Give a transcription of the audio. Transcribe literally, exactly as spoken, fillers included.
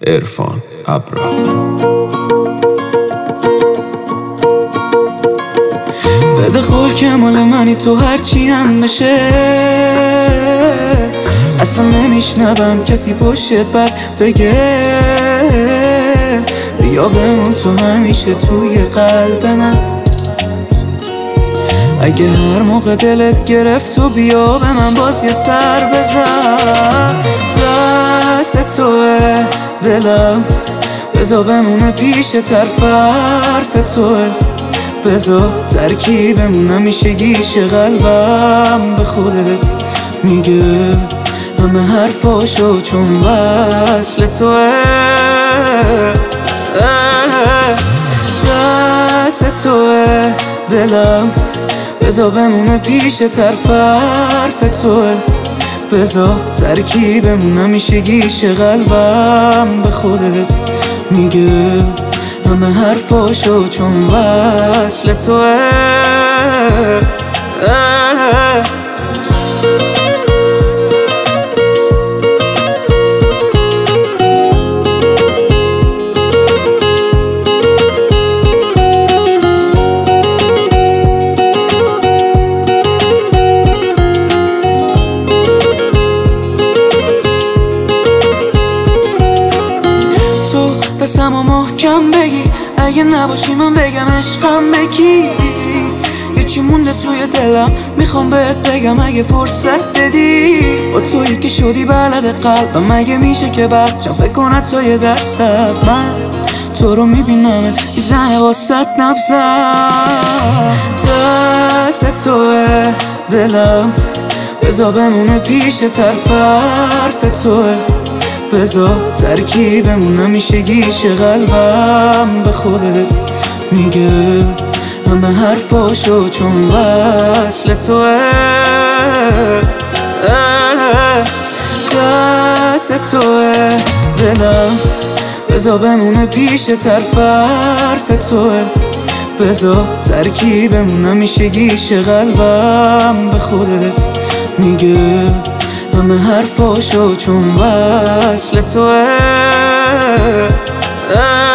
عرفان ابرا. بده خول که مال منی، تو هرچی هم بشه اصلا نمیشنوم کسی پشت بر بگه. بیا بمون تو همیشه توی قلب من. اگه هر موقع دلت گرفت تو بیا به من باز یه سر بزن. دست توه دلم، بذار بمونه پیش طرف حرف توه. بذار ترکیبمون همیشه گیش قلبم به خودت میگه همه حرفاشو چون وصل توه. دست توه دلم، بذار بمونه پیش طرف حرف توه. بذار ترکیبمون همیشه گیش قلبم به خودت میگه همه حرفاشو چون وصل توه. دستمو محکم بگی، اگه نباشی من بگم عشقم بکی. یه چی مونده توی دلم میخوام بهت بگم اگه فرصت بدی. با تویی که شدی بلد قلبم، مگه میشه که بچم فکر کنه تو یه درصد. من تو رو میبینم میزنه واسط نبزم. دست توه دلم، بذار بمونه پیش طرف حرف توه. بذار ترکیبمون همیشه گیش قلبم به خودت میگه همه حرفاشو چون وصل توه. دست توه دلم، بذار بمونه پیش طرف حرف توه. بذار ترکیبمون همیشه گیش قلبم به خودت میگه همه حرفاشو چون وصل توه.